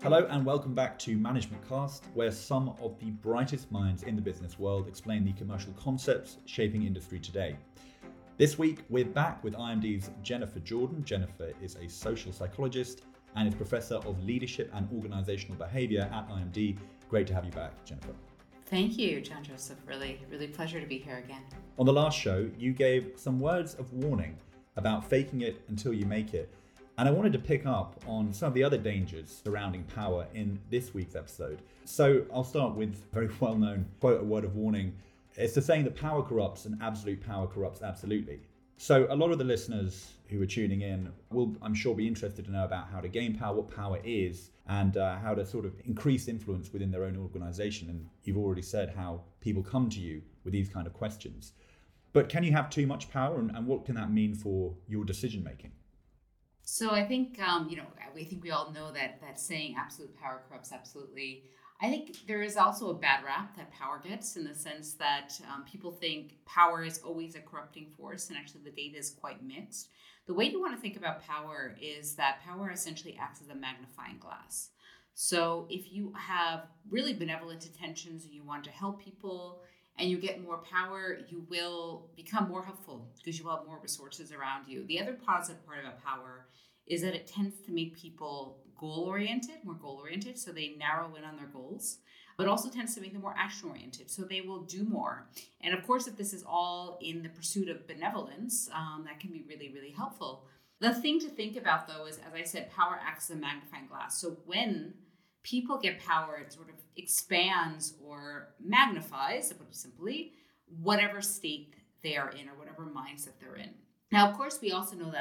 Hello and welcome back to Management Cast, where some of the brightest minds in the business world explain the commercial concepts shaping industry today. This week, we're back with IMD's Jennifer Jordan. Jennifer is a social psychologist and is Professor of Leadership and Organizational Behavior at IMD. Great to have you back, Jennifer. Thank you, John Joseph. Really pleasure to be here again. On the last show, you gave some words of warning about faking it until you make it. And I wanted to pick up on some of the other dangers surrounding power in this week's episode. So I'll start with a very well-known quote, a word of warning. It's the saying that power corrupts and absolute power corrupts absolutely. So a lot of the listeners who are tuning in will, I'm sure, be interested to know about how to gain power, what power is, and how to sort of increase influence within their own organization. And you've already said how people come to you with these kind of questions. But can you have too much power, and what can that mean for your decision making? So I think, we all know that saying absolute power corrupts absolutely. I think there is also a bad rap that power gets in the sense that people think power is always a corrupting force, and actually the data is quite mixed. The way you want to think about power is that power essentially acts as a magnifying glass. So if you have really benevolent intentions and you want to help people and you get more power, you will become more helpful because you have more resources around you. The other positive part about power is that it tends to make people more goal-oriented, so they narrow in on their goals, but also tends to make them more action-oriented, so they will do more. And of course, if this is all in the pursuit of benevolence, that can be really, really helpful. The thing to think about, though, is, as I said, power acts as a magnifying glass. So when people get power, it sort of expands or magnifies, to put it simply, whatever state they are in or whatever mindset they're in. Now, of course, we also know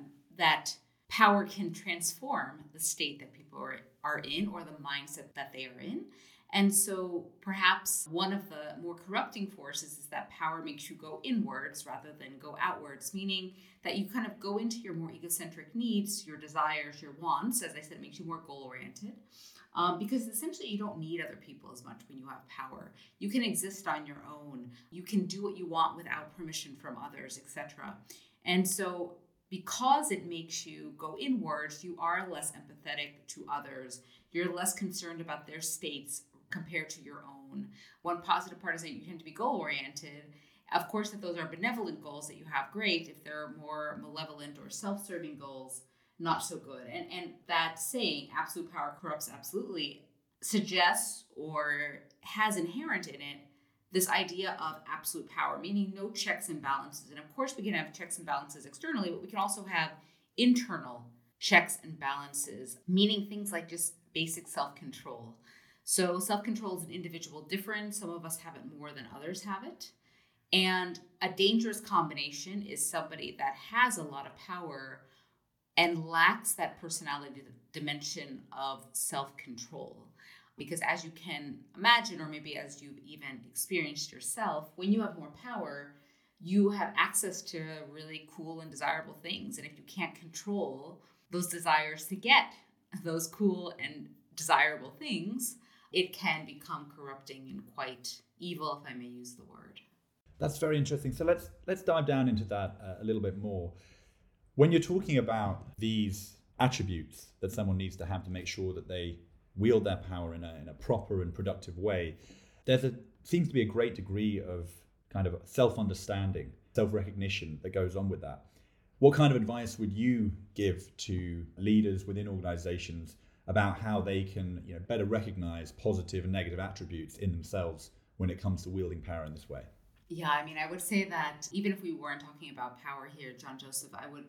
that power can transform the state that people are in or the mindset that they are in. And so perhaps one of the more corrupting forces is that power makes you go inwards rather than go outwards, meaning that you kind of go into your more egocentric needs, your desires, your wants. As I said, it makes you more goal-oriented. Because essentially you don't need other people as much when you have power. You can exist on your own. You can do what you want without permission from others, etc. And so because it makes you go inwards, you are less empathetic to others. You're less concerned about their states compared to your own. One positive part is that you tend to be goal-oriented. Of course, if those are benevolent goals that you have, great. If they're more malevolent or self-serving goals, not so good. And that saying, absolute power corrupts absolutely, suggests or has inherent in it this idea of absolute power, meaning no checks and balances. And of course, we can have checks and balances externally, but we can also have internal checks and balances, meaning things like just basic self-control. So self-control is an individual difference. Some of us have it more than others have it. And a dangerous combination is somebody that has a lot of power and lacks that personality dimension of self-control. Because as you can imagine, or maybe as you've even experienced yourself, when you have more power, you have access to really cool and desirable things. And if you can't control those desires to get those cool and desirable things, it can become corrupting and quite evil, if I may use the word. That's very interesting. So let's dive down into that a little bit more. When you're talking about these attributes that someone needs to have to make sure that they wield their power in a proper and productive way, seems to be a great degree of kind of self-understanding, self-recognition that goes on with that. What kind of advice would you give to leaders within organizations about how they can, better recognize positive and negative attributes in themselves when it comes to wielding power in this way? Yeah, I would say that even if we weren't talking about power here, John Joseph,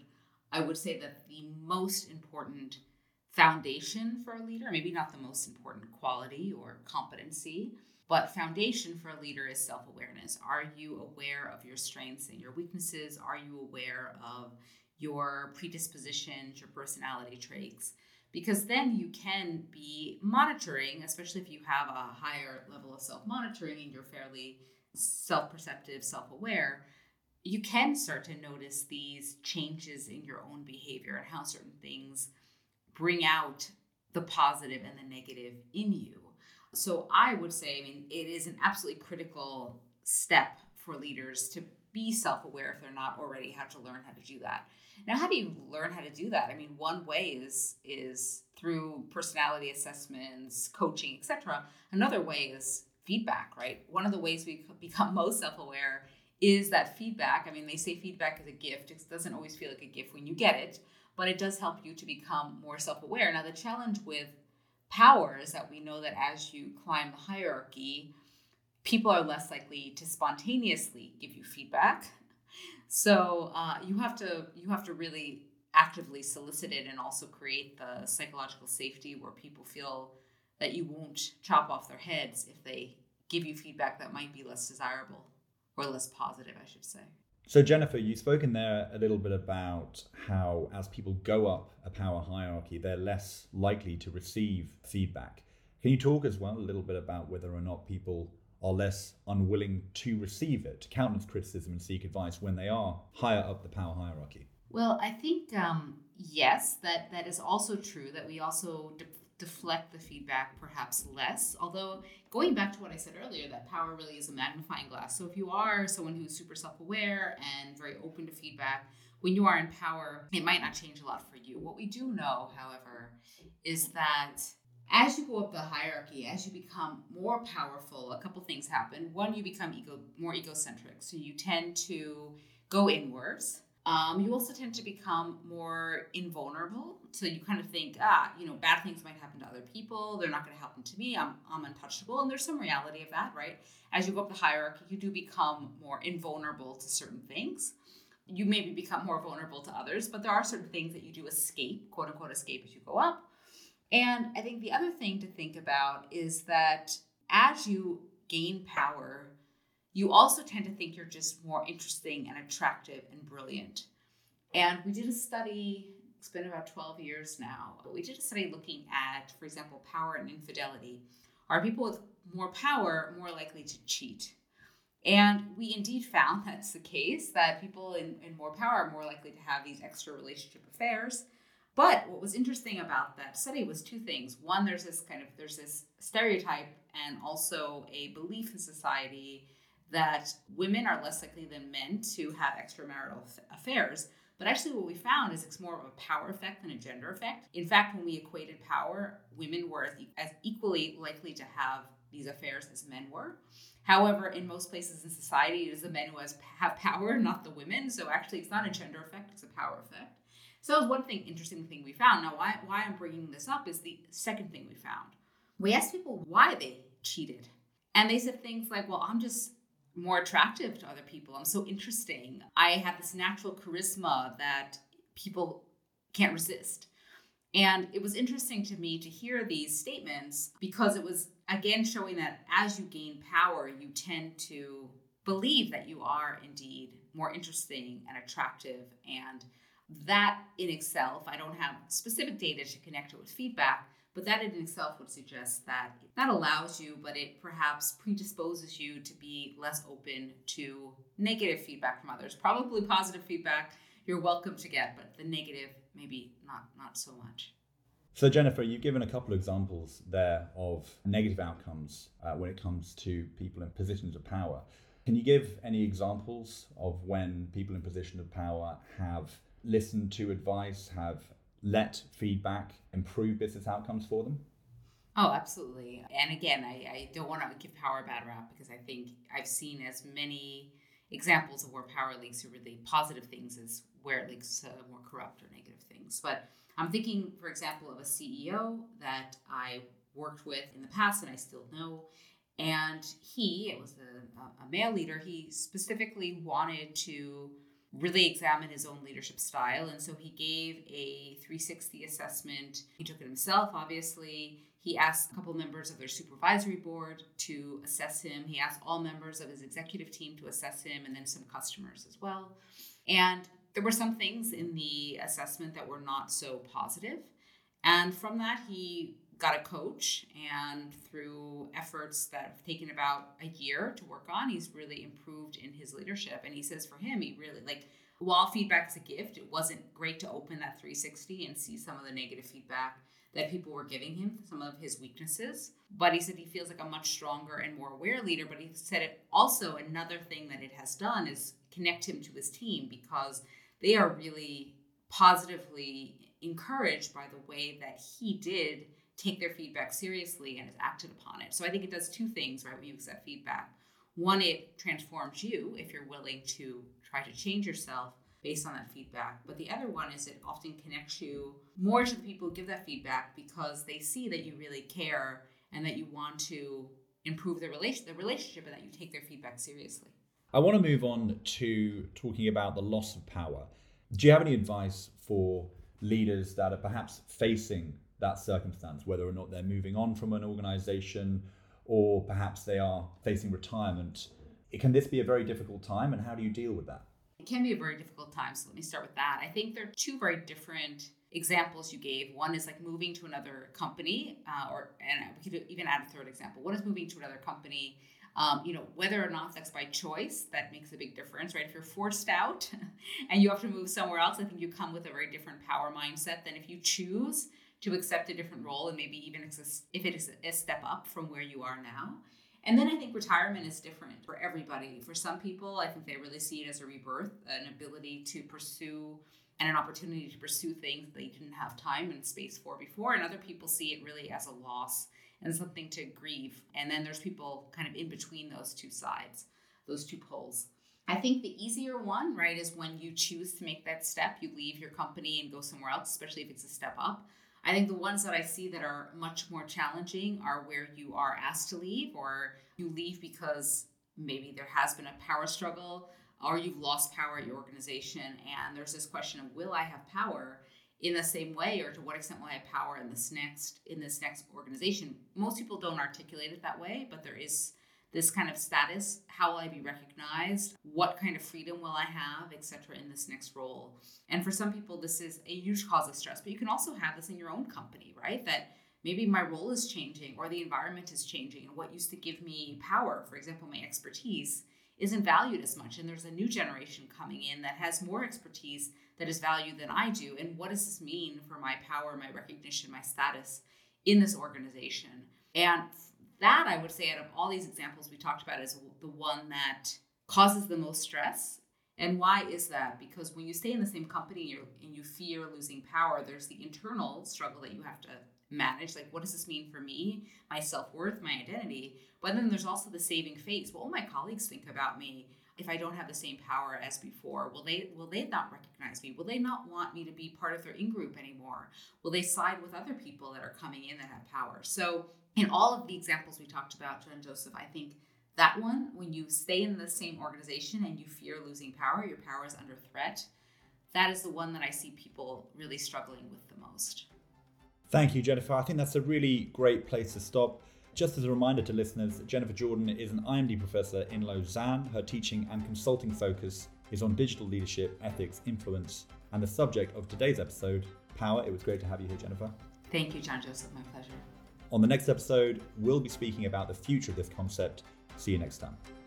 I would say that the most important foundation for a leader, maybe not the most important quality or competency, but foundation for a leader is self-awareness. Are you aware of your strengths and your weaknesses? Are you aware of your predispositions, your personality traits? Because then you can be monitoring, especially if you have a higher level of self-monitoring and you're fairly self-perceptive, self-aware, you can start to notice these changes in your own behavior and how certain things bring out the positive and the negative in you. So I would say, it is an absolutely critical step for leaders to be self-aware if they're not already, have to learn how to do that. Now, how do you learn how to do that? I mean, one way is through personality assessments, coaching, etc. Another way is feedback, right? One of the ways we become most self-aware is that feedback. I mean, they say feedback is a gift. It doesn't always feel like a gift when you get it, but it does help you to become more self-aware. Now, the challenge with power is that we know that as you climb the hierarchy, people are less likely to spontaneously give you feedback. So you have to really actively solicit it, and also create the psychological safety where people feel that you won't chop off their heads if they give you feedback that might be less desirable or less positive, I should say. So Jennifer, you've spoken there a little bit about how as people go up a power hierarchy, they're less likely to receive feedback. Can you talk as well a little bit about whether or not people are less unwilling to receive it, to countenance criticism and seek advice when they are higher up the power hierarchy? Well, I think, yes, that is also true, that we also deflect the feedback perhaps less. Although, going back to what I said earlier, that power really is a magnifying glass. So if you are someone who's super self-aware and very open to feedback, when you are in power, it might not change a lot for you. What we do know, however, is that as you go up the hierarchy, as you become more powerful, a couple things happen. One, you become more egocentric. So you tend to go inwards. You also tend to become more invulnerable. So you kind of think, bad things might happen to other people. They're not going to happen to me. I'm untouchable. And there's some reality of that, right? As you go up the hierarchy, you do become more invulnerable to certain things. You maybe become more vulnerable to others, but there are certain things that you do escape, quote unquote, escape as you go up. And I think the other thing to think about is that as you gain power, you also tend to think you're just more interesting and attractive and brilliant. And we did a study, it's been about 12 years now, but we did a study looking at, for example, power and infidelity. Are people with more power more likely to cheat? And we indeed found that's the case, that people in more power are more likely to have these extra relationship affairs. But what was interesting about that study was two things. One, there's this stereotype and also a belief in society that women are less likely than men to have extramarital affairs. But actually what we found is it's more of a power effect than a gender effect. In fact, when we equated power, women were as equally likely to have these affairs as men were. However, in most places in society, it is the men who have power, not the women. So actually it's not a gender effect, it's a power effect. So that was one interesting thing we found. Now, why I'm bringing this up is the second thing we found. We asked people why they cheated. And they said things like, well, I'm just more attractive to other people. I'm so interesting. I have this natural charisma that people can't resist. And it was interesting to me to hear these statements because it was, again, showing that as you gain power, you tend to believe that you are indeed more interesting and attractive. And that in itself, I don't have specific data to connect it with feedback, but that in itself would suggest that that allows you, but it perhaps predisposes you to be less open to negative feedback from others. Probably positive feedback you're welcome to get, but the negative, maybe not so much. So Jennifer, you've given a couple of examples there of negative outcomes when it comes to people in positions of power. Can you give any examples of when people in position of power have listened to advice, have let feedback improve business outcomes for them? Oh, absolutely. And again, I don't want to give power a bad rap because I think I've seen as many examples of where power leads to really positive things as where it leads to more corrupt or negative things. But I'm thinking, for example, of a CEO that I worked with in the past and I still know. And it was a male leader, he specifically wanted to really examine his own leadership style. And so he gave a 360 assessment. He took it himself, obviously. He asked a couple members of their supervisory board to assess him. He asked all members of his executive team to assess him, and then some customers as well. And there were some things in the assessment that were not so positive. And from that, he got a coach, and through efforts that have taken about a year to work on, he's really improved in his leadership. And he says for him, he really, while feedback is a gift, it wasn't great to open that 360 and see some of the negative feedback that people were giving him, some of his weaknesses. But he said he feels like a much stronger and more aware leader. But he said it also, another thing that it has done is connect him to his team, because they are really positively encouraged by the way that he did take their feedback seriously and has acted upon it. So I think it does two things, right, when you accept feedback. One, it transforms you if you're willing to try to change yourself based on that feedback. But the other one is it often connects you more to the people who give that feedback, because they see that you really care and that you want to improve the relationship, and that you take their feedback seriously. I want to move on to talking about the loss of power. Do you have any advice for leaders that are perhaps facing that circumstance, whether or not they're moving on from an organization or perhaps they are facing retirement? Can this be a very difficult time, and how do you deal with that? It can be a very difficult time. So let me start with that. I think there are two very different examples you gave. One is like moving to another company, and we could even add a third example. One is moving to another company. Whether or not that's by choice, that makes a big difference, right? If you're forced out and you have to move somewhere else, I think you come with a very different power mindset than if you choose to accept a different role, and maybe even if it is a step up from where you are now. And then I think retirement is different for everybody. For some people, I think they really see it as a rebirth, an ability to pursue and an opportunity to pursue things they didn't have time and space for before. And other people see it really as a loss and something to grieve. And then there's people kind of in between those two sides, those two poles. I think the easier one, right, is when you choose to make that step, you leave your company and go somewhere else, especially if it's a step up. I think the ones that I see that are much more challenging are where you are asked to leave, or you leave because maybe there has been a power struggle, or you've lost power at your organization. And there's this question of, will I have power in the same way, or to what extent will I have power in this next organization? Most people don't articulate it that way, but there is this kind of status. How will I be recognized? What kind of freedom will I have, etc., in this next role? And for some people, this is a huge cause of stress, but you can also have this in your own company, right? That maybe my role is changing, or the environment is changing, and what used to give me power, for example, my expertise, isn't valued as much. And there's a new generation coming in that has more expertise that is valued than I do. And what does this mean for my power, my recognition, my status in this organization? And that, I would say, out of all these examples we talked about, is the one that causes the most stress. And why is that? Because when you stay in the same company and you fear losing power, there's the internal struggle that you have to manage. Like, what does this mean for me, my self-worth, my identity? But then there's also the saving face. What will my colleagues think about me if I don't have the same power as before? Will they not recognize me? Will they not want me to be part of their in-group anymore? Will they side with other people that are coming in that have power? So in all of the examples we talked about, John-Joseph, I think that one, when you stay in the same organization and you fear losing power, your power is under threat, that is the one that I see people really struggling with the most. Thank you, Jennifer. I think that's a really great place to stop. Just as a reminder to listeners, Jennifer Jordan is an IMD professor in Lausanne. Her teaching and consulting focus is on digital leadership, ethics, influence, and the subject of today's episode, power. It was great to have you here, Jennifer. Thank you, John-Joseph. My pleasure. On the next episode, we'll be speaking about the future of this concept. See you next time.